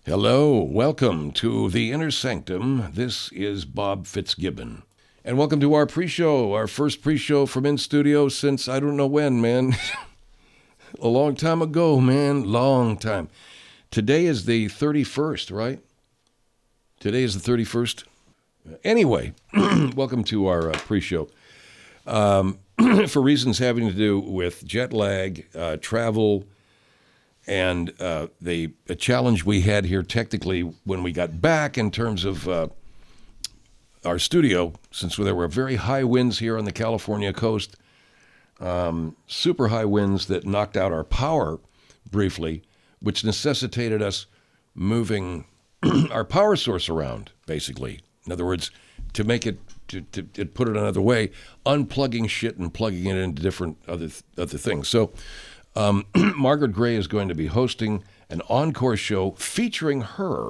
Hello, welcome to the Inner Sanctum. This is Bob Fitzgibbon. And welcome to our pre-show, our first pre-show from in studio since I don't know when, man. A long time ago, man. Long time. Today is the 31st, right? Today is the 31st. Anyway, welcome to our pre-show. For reasons having to do with jet lag, travel, and the challenge we had here technically when we got back in terms of our studio, since there were very high winds here on the California coast, super high winds that knocked out our power briefly, which necessitated us moving our power source around, basically. In other words, to make it, to put it another way, unplugging shit and plugging it into different other things. So Margaret Gray is going to be hosting an encore show featuring her.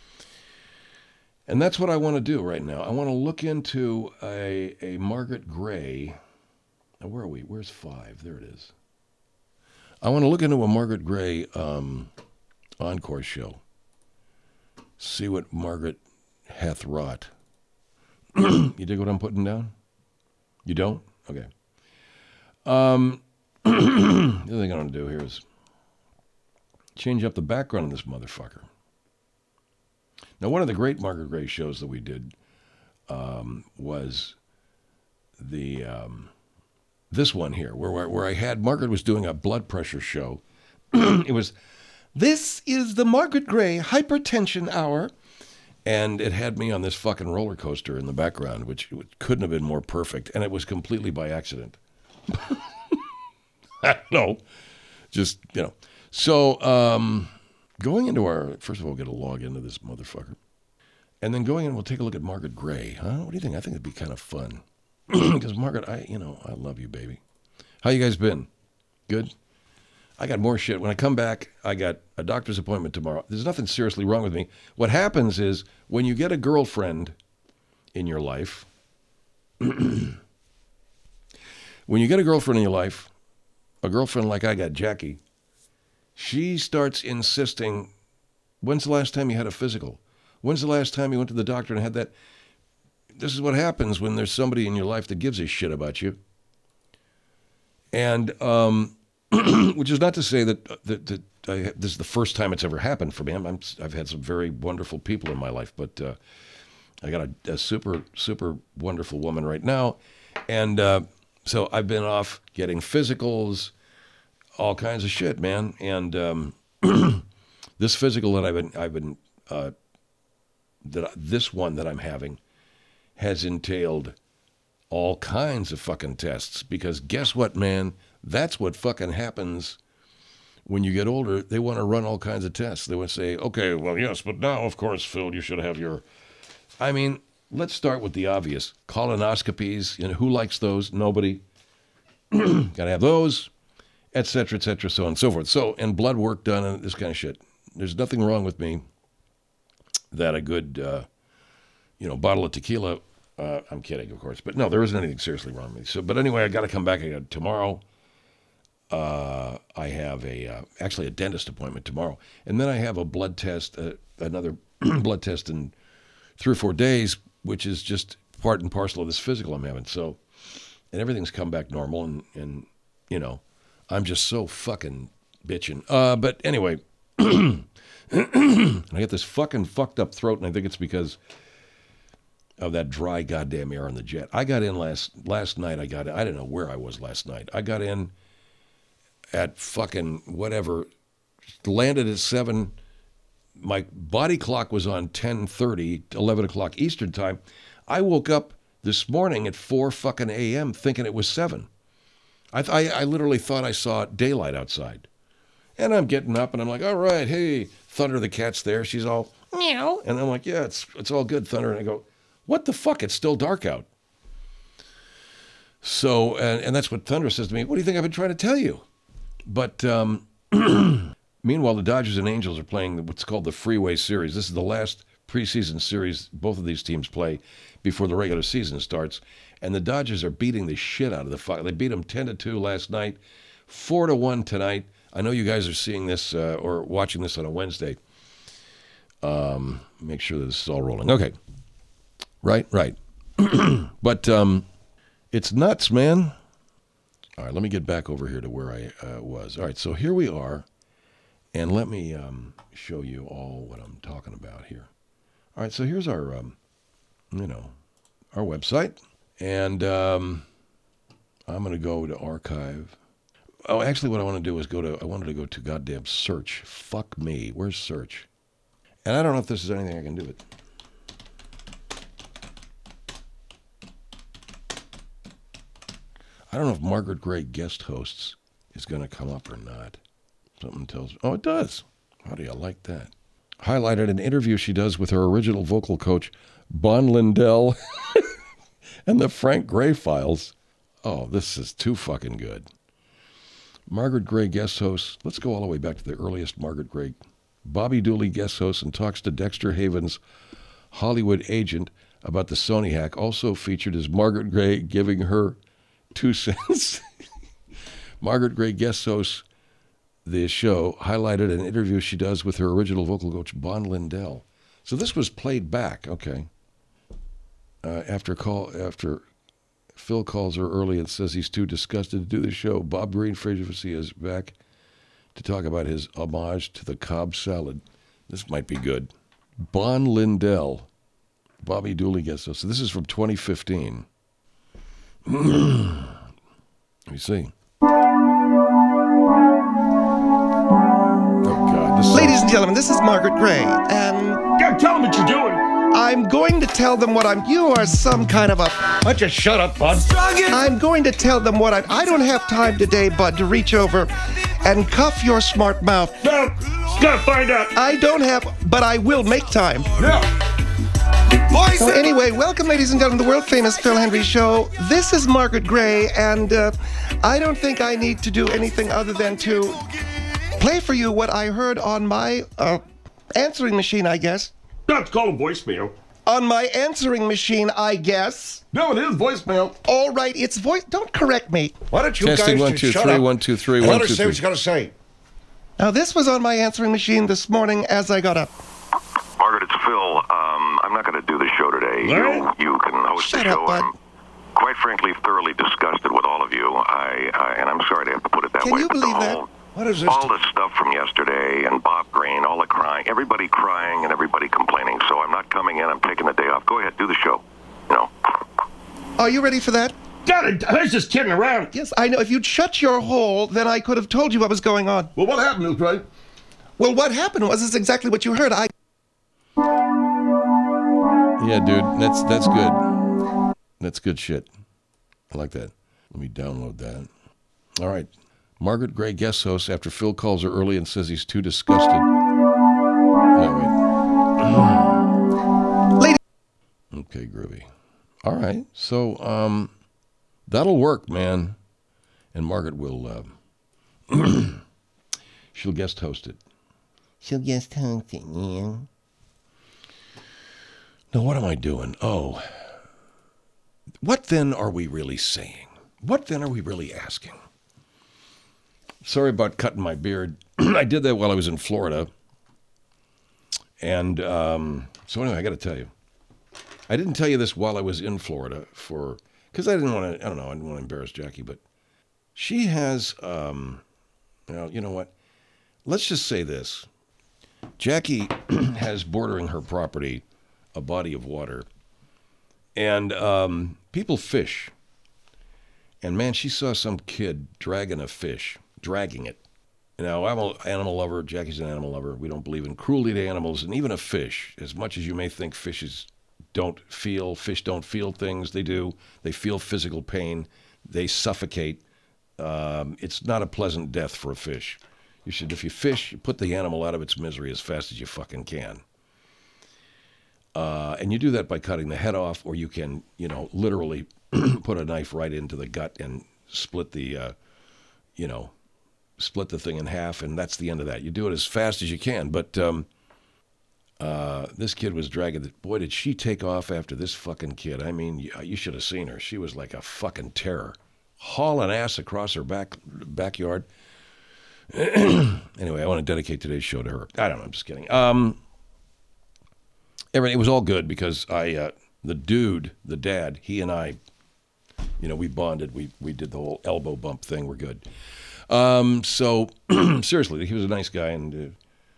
And that's what I want to do right now. I want to look into a Margaret Gray. Now, where are we? Where's 5? There it is. I want to look into a Margaret Gray encore show. See what Margaret hath wrought. You dig what I'm putting down? You don't? Okay. The other thing I want to do here is change up the background of this motherfucker. Now, one of the great Margaret Gray shows that we did was the this one here, where I had Margaret was doing a blood pressure show. It was, "This is the Margaret Gray Hypertension Hour," and it had me on this fucking roller coaster in the background, which couldn't have been more perfect, and it was completely by accident. I don't know. Just, So, going into our, first of all, get a log into this motherfucker. And then going in, we'll take a look at Margaret Gray. Huh? What do you think? I think it'd be kind of fun. Because Margaret, I love you, baby. How you guys been? Good? I got more shit. When I come back, I got a doctor's appointment tomorrow. There's nothing seriously wrong with me. What happens is when you get a girlfriend in your life, when you get a girlfriend in your life, a girlfriend like I got, Jackie, she starts insisting, when's the last time you had a physical? When's the last time you went to the doctor and had that? This is what happens when there's somebody in your life that gives a shit about you. And, which is not to say that this is the first time it's ever happened for me. I've had some very wonderful people in my life, but I got a super, super wonderful woman right now. And so I've been off getting physicals, all kinds of shit, man. And this physical that this one that I'm having has entailed all kinds of fucking tests, because guess what, man? That's what fucking happens when you get older. They want to run all kinds of tests. They want to say, okay, well, yes, but now, of course, Phil, you should have your... I mean, let's start with the obvious. Colonoscopies, who likes those? Nobody. Got to have those, et cetera, so on and so forth. So, and blood work done and this kind of shit. There's nothing wrong with me that a good, bottle of tequila... I'm kidding, of course. But no, there isn't anything seriously wrong with me. So, but anyway, I got to come back again tomorrow. I have actually a dentist appointment tomorrow. And then I have a blood test, another blood test in 3 or 4 days, which is just part and parcel of this physical I'm having. So, and everything's come back normal. And I'm just so fucking bitching. But anyway, I get this fucking fucked up throat, and I think it's because of that dry goddamn air on the jet. I got in last night. I don't know where I was last night. I got in at fucking whatever, landed at 7. My body clock was on 10:30, 11 o'clock Eastern time. I woke up this morning at 4 fucking a.m. thinking it was 7. I literally thought I saw daylight outside. And I'm getting up and I'm like, all right, hey, Thunder the cat's there. She's all, meow. And I'm like, yeah, it's all good, Thunder. And I go, what the fuck? It's still dark out. So, and that's what Thunder says to me. What do you think I've been trying to tell you? But meanwhile, the Dodgers and Angels are playing what's called the Freeway Series. This is the last preseason series both of these teams play before the regular season starts. And the Dodgers are beating the shit out of the fuck. They beat them 10-2 last night, 4-1 tonight. I know you guys are seeing this or watching this on a Wednesday. Make sure that this is all rolling. Okay. Right. But it's nuts, man. All right, let me get back over here to where I was. All right, so here we are. And let me show you all what I'm talking about here. All right, so here's our, our website. And I'm going to go to archive. Oh, actually, what I want to do is I wanted to go to goddamn search. Fuck me. Where's search? And I don't know if this is anything I can do with. I don't know if Margaret Gray guest hosts is going to come up or not. Something tells me. Oh, it does. How do you like that? Highlighted an interview she does with her original vocal coach, Bon Lindell, and the Frank Gray files. Oh, this is too fucking good. Margaret Gray guest hosts. Let's go all the way back to the earliest Margaret Gray. Bobby Dooley guest hosts and talks to Dexter Haven's Hollywood agent about the Sony hack. Also featured is Margaret Gray giving her 2 cents. Margaret Gray guest hosts the show, highlighted an interview she does with her original vocal coach, Bon Lindell. So this was played back, okay. After Phil calls her early and says he's too disgusted to do the show, Bob Green Fraser is back to talk about his homage to the Cobb salad. This might be good. Bon Lindell, Bobby Dooley guest host. So this is from 2015. Let me see. Ladies and gentlemen, this is Margaret Gray, and... Tell them what you're doing. I'm going to tell them what I'm... You are some kind of a... Why don't you shut up, bud? I'm going to tell them what I don't have time today, bud, to reach over and cuff your smart mouth. No, just gotta find out. I don't have... But I will make time. No. So anyway, welcome, ladies and gentlemen, to the world-famous Phil Hendrie Show. This is Margaret Gray, and I don't think I need to do anything other than to play for you what I heard on my answering machine, I guess. Let's call a voicemail. On my answering machine, I guess. No, it is voicemail. All right, it's voice. Don't correct me. Why don't you Testing guys 1 just 2 shut 3 up? 1 2 3 Let 1 her 2 say what 3. she's got to say. Now, this was on my answering machine this morning as I got up. Margaret, it's Phil. I'm not going to do the show today. You can host Shut the show. up, bud. I'm quite frankly thoroughly disgusted with all of you. And I'm sorry to have to put it that Can way. you but believe the that? whole- What is this? All the stuff from yesterday and Bob Green, all the crying, everybody crying and everybody complaining. So I'm not coming in. I'm taking the day off. Go ahead, do the show. You know. Are you ready for that? God, I was just kidding around. Yes, I know. If you'd shut your hole, then I could have told you what was going on. Well, what happened, Luke, right? Well, what happened was is exactly what you heard. Yeah, dude, that's good. That's good shit. I like that. Let me download that. All right. Margaret Gray guest host after Phil calls her early and says he's too disgusted. No, wait. Okay, groovy. All right. So, that'll work, man. And Margaret will, she'll guest host it. She'll guest host it, yeah. Now, what am I doing? Oh, what then are we really saying? What then are we really asking? Sorry about cutting my beard. I did that while I was in Florida. And so anyway, I got to tell you. I didn't tell you this while I was in Florida because I didn't want to, I didn't want to embarrass Jackie, but she has, you know what? Let's just say this. Jackie has bordering her property a body of water, and people fish. And man, she saw some kid dragging it. You know, I'm an animal lover. Jackie's an animal lover. We don't believe in cruelty to animals, and even a fish. As much as you may think fish don't feel things, they do. They feel physical pain. They suffocate. It's not a pleasant death for a fish. You should, if you fish, you put the animal out of its misery as fast as you fucking can. And you do that by cutting the head off, or you can, literally put a knife right into the gut and split the thing in half, and that's the end of that. You do it as fast as you can. But this kid was dragging it. Boy, did she take off after this fucking kid. I mean, you should have seen her. She was like a fucking terror. Hauling ass across her backyard. Anyway, I want to dedicate today's show to her. I don't know, I'm just kidding. Everything, it was all good because the dude, the dad, he and I, we bonded. We did the whole elbow bump thing. We're good. So seriously, he was a nice guy, and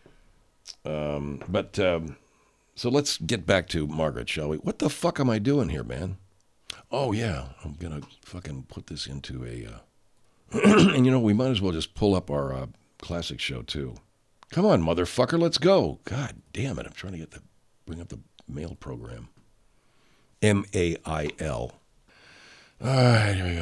so let's get back to Margaret, shall we? What the fuck am I doing here, man? Oh yeah, I'm gonna fucking put this into a, and we might as well just pull up our classic show too. Come on, motherfucker, let's go. God damn it, I'm trying to bring up the mail program. MAIL. All right, here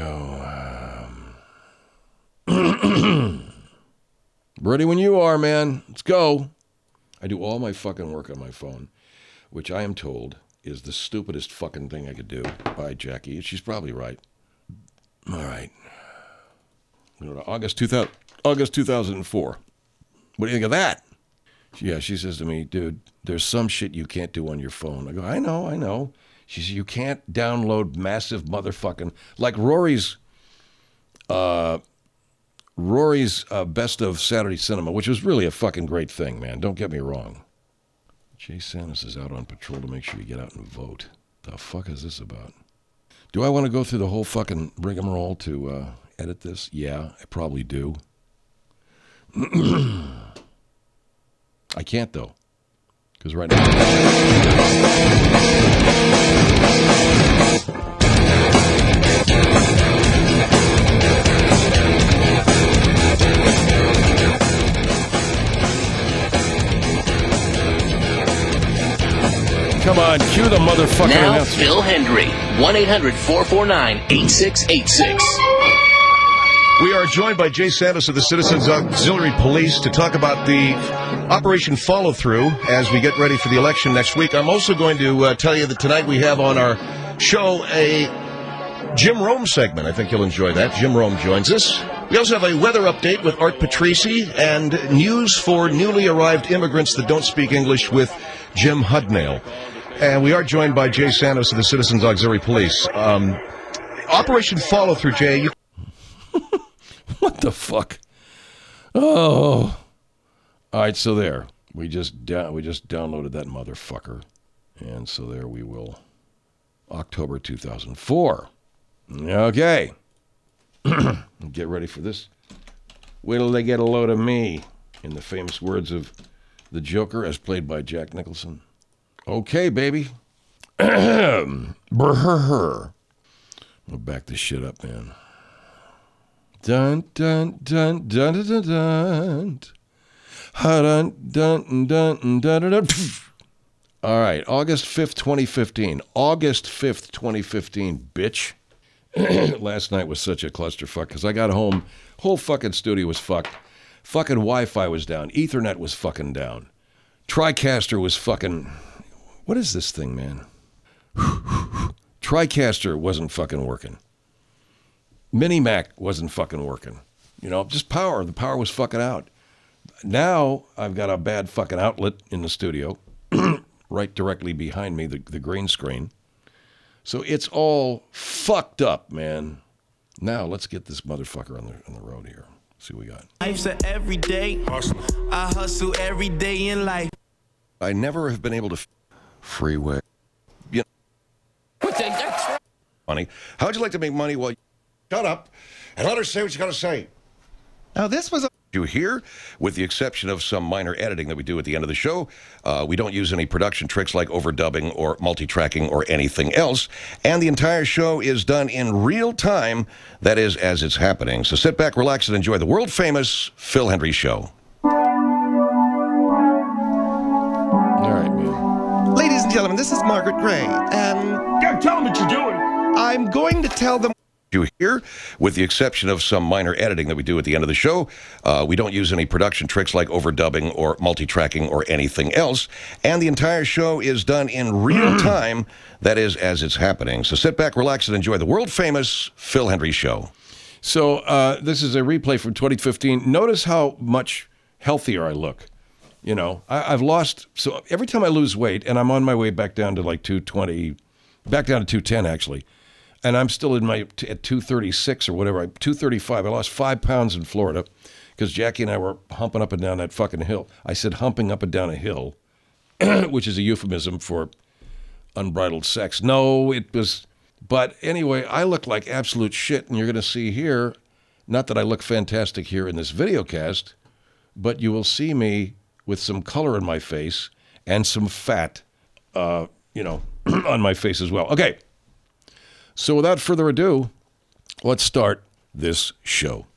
we go. Ready when you are, man. Let's go. I do all my fucking work on my phone, which I am told is the stupidest fucking thing I could do by Jackie. She's probably right. All right. August 2004. What do you think of that? Yeah, she says to me, dude, there's some shit you can't do on your phone. I go, I know. She says, you can't download massive motherfucking, like Rory's Best of Saturday Cinema, which was really a fucking great thing, man. Don't get me wrong. Jay Santis is out on patrol to make sure you get out and vote. The fuck is this about? Do I want to go through the whole fucking rigmarole to edit this? Yeah, I probably do. I can't, though. Because right now... Come on, cue the motherfucking Now, announcement. Phil Hendry, 1-800-449-8686. We are joined by Jay Santis of the Citizens Auxiliary Police to talk about the Operation Follow Through as we get ready for the election next week. I'm also going to tell you that tonight we have on our show a Jim Rome segment. I think you'll enjoy that. Jim Rome joins us. We also have a weather update with Art Patrici and news for newly arrived immigrants that don't speak English with Jim Hudnail. And we are joined by Jay Santis of the Citizens Auxiliary Police. Operation Follow Through, Jay. What the fuck? Oh. All right, so there. We just downloaded that motherfucker. And so there we will. October 2004. Okay. Get ready for this. Wait till they get a load of me. In the famous words of the Joker, as played by Jack Nicholson. Okay, baby. Brr. We'll back this shit up, man. Dun dun dun dun dun dun dun. Ha dun dun dun dun dun dun. All right, August 5th, 2015. August 5th, 2015, bitch. Last night was such a clusterfuck because I got home, whole fucking studio was fucked. Fucking Wi-Fi was down. Ethernet was fucking down. TriCaster was fucking... What is this thing, man? TriCaster wasn't fucking working. Minimac wasn't fucking working. Just power. The power was fucking out. Now I've got a bad fucking outlet in the studio, right directly behind me, the green screen. So it's all fucked up, man. Now let's get this motherfucker on the road here. See what we got. Life's a everyday hustle. I hustle every day in life. I never have been able to freeway. Funny. How'd you like to make money while Shut up and let her say what she's got to say. Now, this was you hear, with the exception of some minor editing that we do at the end of the show. We don't use any production tricks like overdubbing or multi-tracking or anything else. And the entire show is done in real time, that is, as it's happening. So sit back, relax, and enjoy the world-famous Phil Hendry Show. All right, man. Ladies and gentlemen, this is Margaret Gray, and Yeah, tell them what you're doing. I'm going to tell them... You hear, with the exception of some minor editing that we do at the end of the show. We don't use any production tricks like overdubbing or multi-tracking or anything else. And the entire show is done in real time, that is, as it's happening. So sit back, relax, and enjoy the world-famous Phil Hendry Show. So this is a replay from 2015. Notice how much healthier I look. I've lost, so every time I lose weight, and I'm on my way back down to like 220, back down to 210 actually, and I'm still at 236 or whatever, 235. I lost 5 pounds in Florida because Jackie and I were humping up and down that fucking hill. I said humping up and down a hill. which is a euphemism for unbridled sex. No, it was. But anyway, I look like absolute shit, and you're going to see here, not that I look fantastic here in this video cast, but you will see me with some color in my face and some fat, on my face as well. Okay, so without further ado, let's start this show.